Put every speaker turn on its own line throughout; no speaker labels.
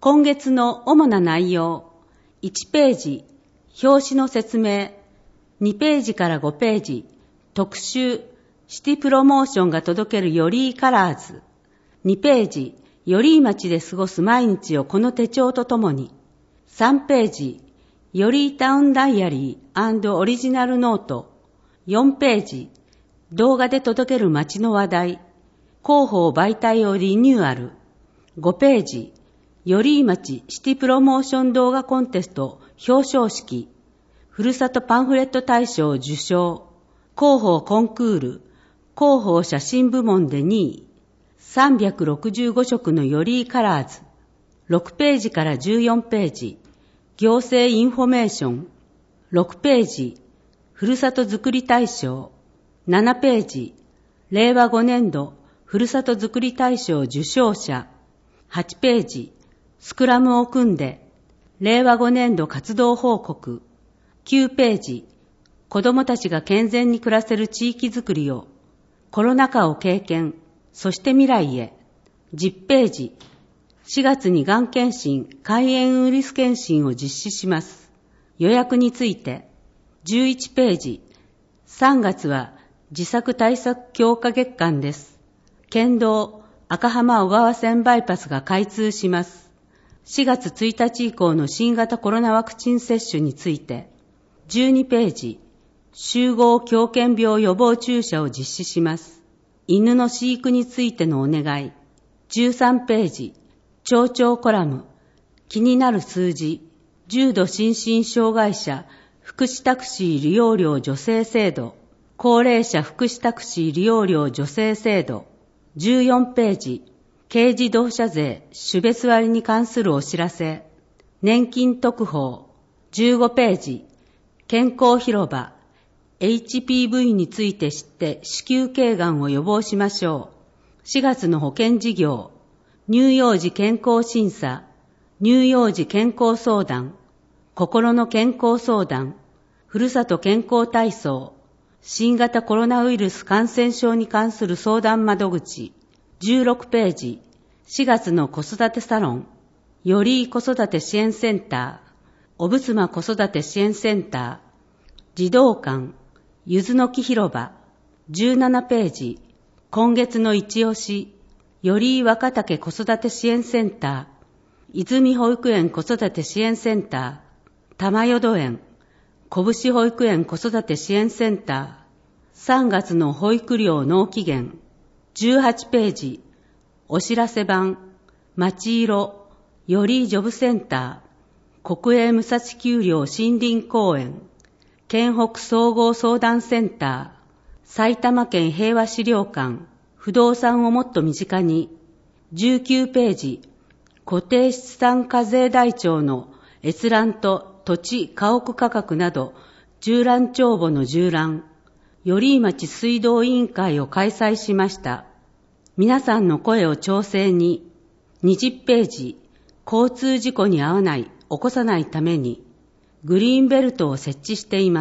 今月の主な内容、1ページ、表紙の説明、2ページから5ページ、特集、シティプロモーションが届けるよりカラーズ、2ページ、より町で過ごす毎日をこの手帳とともに、3ページ、よりタウンダイアリー&オリジナルノート、4ページ、動画で届ける街の話題、広報媒体をリニューアル、5ページ、より町シティプロモーション動画コンテスト表彰式、ふるさとパンフレット大賞受賞、広報コンクール、広報写真部門で2位、365色のよりカラーズ、6ページから14ページ、行政インフォメーション、6ページ、ふるさとづくり大賞、7ページ、令和5年度ふるさとづくり大賞受賞者、8ページ、スクラムを組んで、令和5年度活動報告、9ページ、子どもたちが健全に暮らせる地域づくりを、コロナ禍を経験、そして未来へ、10ページ、4月にがん検診、肝炎ウイルス検診を実施します。予約について、11ページ、3月は自作対策強化月間です。県道赤浜小川線バイパスが開通します。4月1日以降の新型コロナワクチン接種について、12ページ、集合狂犬病予防注射を実施します。犬の飼育についてのお願い。13ページ、町長コラム、気になる数字、重度心身障害者福祉タクシー利用料助成制度、高齢者福祉タクシー利用料助成制度。14ページ、軽自動車税種別割に関するお知らせ、年金特報。15ページ、健康広場、HPV について知って子宮頸がんを予防しましょう。4月の保険事業、乳幼児健康審査、乳幼児健康相談、心の健康相談、ふるさと健康体操、新型コロナウイルス感染症に関する相談窓口。16ページ、4月の子育てサロン、より子育て支援センター、おぶつま子育て支援センター、児童館、ゆずの木広場。17ページ、今月の一押し、より若竹子育て支援センター、泉保育園子育て支援センター、玉淀園、拳保育園子育て支援センター、3月の保育料納期限。18ページ、お知らせ版、町色、よりジョブセンター、国営武蔵丘陵森林公園、県北総合相談センター、埼玉県平和資料館、不動産をもっと身近に。19ページ、固定資産課税台帳の閲覧と土地家屋価格など、縦覧帳簿の縦覧、より町水道委員会を開催しました。皆さんの声を調整に。20ページ、交通事故に遭わない、起こさないために、グリーンベルトを設置しています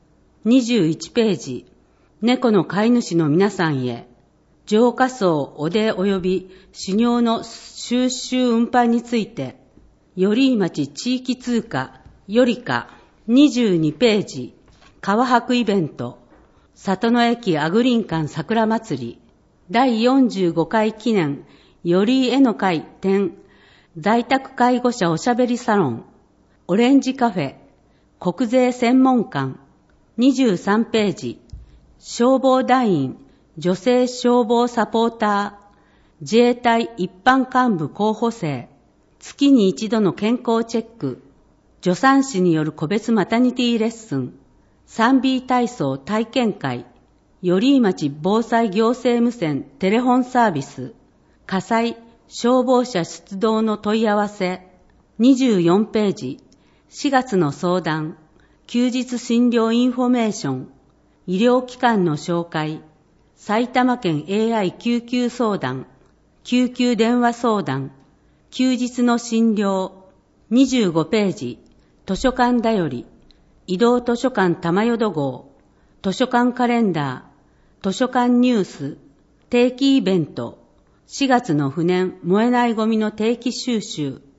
。21ページ、猫の飼い主の皆さんへ、浄化槽、おで及び種尿の収集運搬について、より町地域通貨、よりか。22ページ、川博イベント、里の駅アグリン館桜祭り、第45回記念、より絵の会展、在宅介護者おしゃべりサロン、オレンジカフェ、国税専門館。23ページ、消防団員、女性消防サポーター、自衛隊一般幹部候補生、月に一度の健康チェック、助産師による個別マタニティレッスン、3B 体操体験会、より町防災行政無線テレフォンサービス、火災、消防車出動の問い合わせ。24ページ、4月の相談、休日診療インフォメーション、医療機関の紹介、埼玉県 AI 救急相談、救急電話相談、休日の診療。25ページ、図書館だより、移動図書館玉淀号、図書館カレンダー、図書館ニュース、定期イベント、4月の不燃燃えないゴミの定期収集、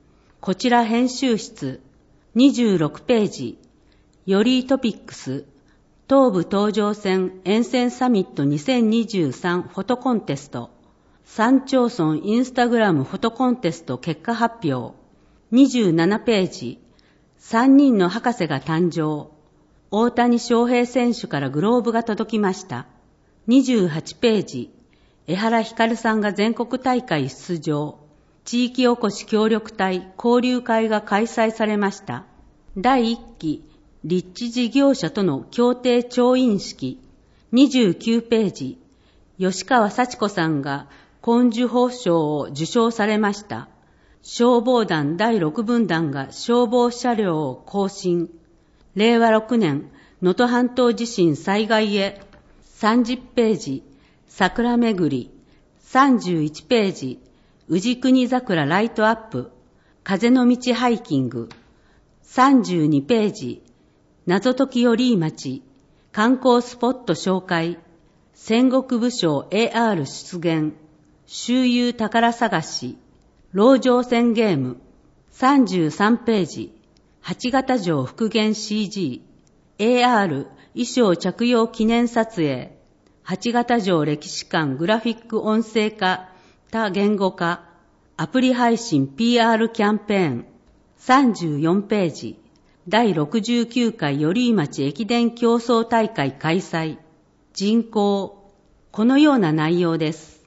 こちら編集室、26ページ、よりトピックス、東部東上線沿線サミット2023フォトコンテスト、3町村インスタグラムフォトコンテスト結果発表、27ページ、3人の博士が誕生、大谷翔平選手からグローブが届きました。28ページ、江原光さんが全国大会出場、地域おこし協力隊交流会が開催されました。第1期立地事業者との協定調印式、29ページ、吉川幸子さんが紺樹宝賞を受賞されました。消防団第6分団が消防車両を更新。令和6年、能登半島地震災害へ。30ページ、桜めぐり。31ページ、宇治国桜ライトアップ。風の道ハイキング。32ページ、謎解きより町。観光スポット紹介。戦国武将 AR 出現。周遊宝探し。籠城戦ゲーム。33ページ、八形城復元 CG。AR 衣装着用記念撮影。八形城歴史館グラフィック音声化、多言語化。アプリ配信 PR キャンペーン。34ページ、第69回寄居町駅伝競争大会開催。人口。このような内容です。